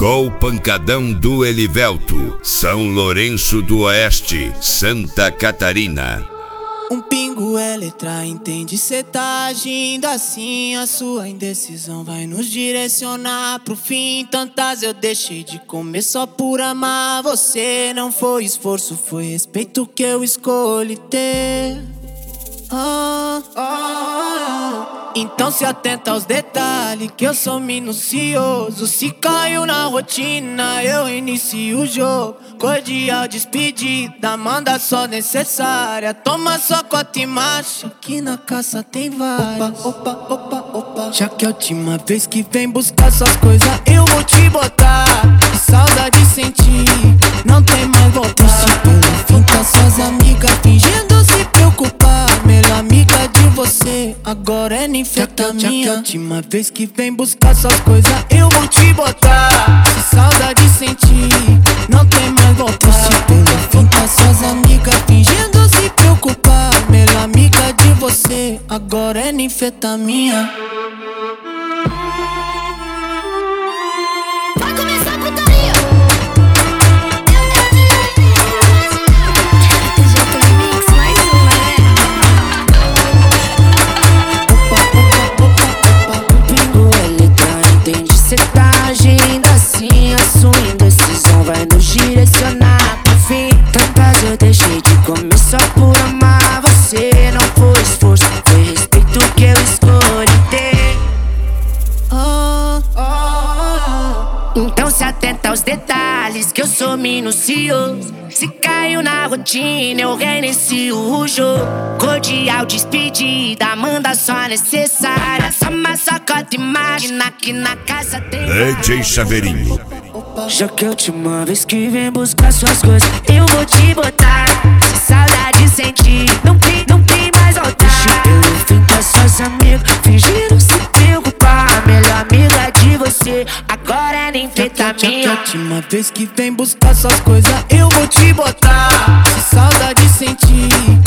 Com o pancadão do Elivelto, São Lourenço do Oeste, Santa Catarina. Um pingo é letra, entende? Cê tá agindo assim, a sua indecisão vai nos direcionar pro fim. Tantas eu deixei de comer só por amar você. Não foi esforço, foi respeito que eu escolhi ter. Então se atenta aos detalhes, que eu sou minucioso. Se caiu na rotina, eu inicio o jogo. Cordial despedida, manda só necessária. Toma sua cota e marcha, que na caça tem várias. Opa. Já que é a última vez que vem buscar suas coisas, eu vou te botar. Que saudade sentir, não tem mais volta. Se pelo fim tá suas amigas fingindo se preocupar. Melhor amiga de você, agora é ninfetaminha. Já que é a última vez que vem buscar suas coisas, eu vou te botar. Se saudade sentir, não tem mais volta. Se pelo fim tá suas amigas fingindo se preocupar. Melhor amiga de você, agora é ninfetaminha. Vai começar a putaria. Vai nos direcionar pro fim. Tantas eu deixei de comer só por amar você. Não foi esforço, foi respeito que eu escolhi ter. Então se atenta aos detalhes, que eu sou minucioso. Se caiu na rotina, eu reinicio o jogo. Cordial despedida, manda só necessária. Toma só cota e imagina que na casa tem DJ Chaveirinho. Já que é a última vez que vem buscar suas coisas, eu vou te botar. Se saudade sentir, não tem mais voltar. Deixa pelo fim com as suas amigas fingiram se preocupar. Melhor amiga de você, agora é ninfetaminha. Já que é a última vez que vem buscar suas coisas, eu vou te botar. Se saudade sentir,